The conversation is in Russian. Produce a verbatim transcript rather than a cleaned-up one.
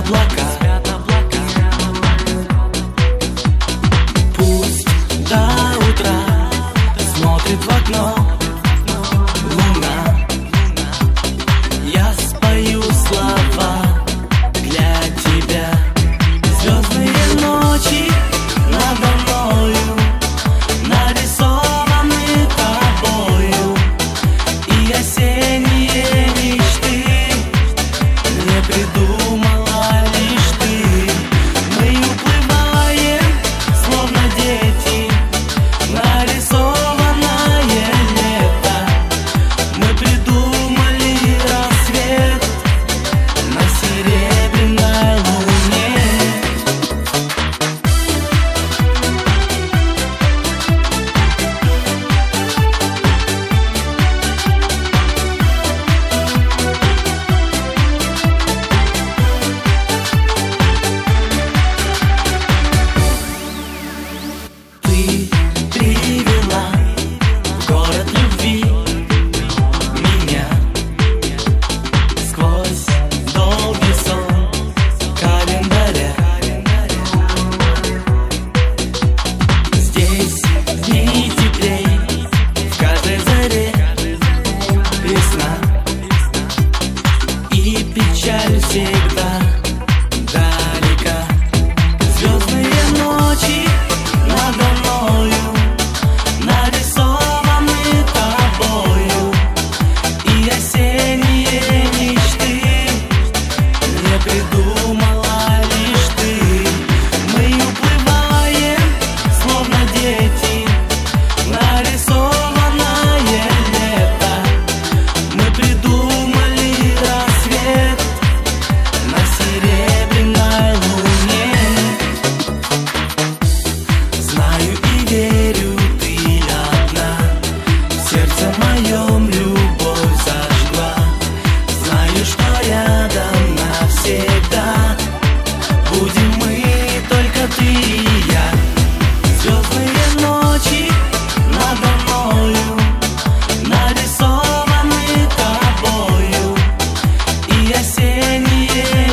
облака. Пусть до утра смотрит в окно луна. Я спою слова для тебя. Звездные ночи надо мною нарисованы тобою, и осенние мечты не придумала лишь ты. Мы уплываем, словно дети, нарисованное лето. Мы придумали рассвет на серебряной луне. Ты привела в город любви меня сквозь долгий сон календаря. Здесь дни теплей, в каждой заре весна, и печаль всегда далека. Звездные ночи надо мною нарисованы тобою, и осенние мечты не придумала лишь ты. Мы уплываем, словно дети, нарисованное лето. Мы придумали рассвет на серебряной луне. Знаю и верю, ты одна в сердце моем любовь зажгла. Знаю, что рядом навсегда будем мы, только ты и я. Звездные ночи надо мною нарисованы тобою, и осенние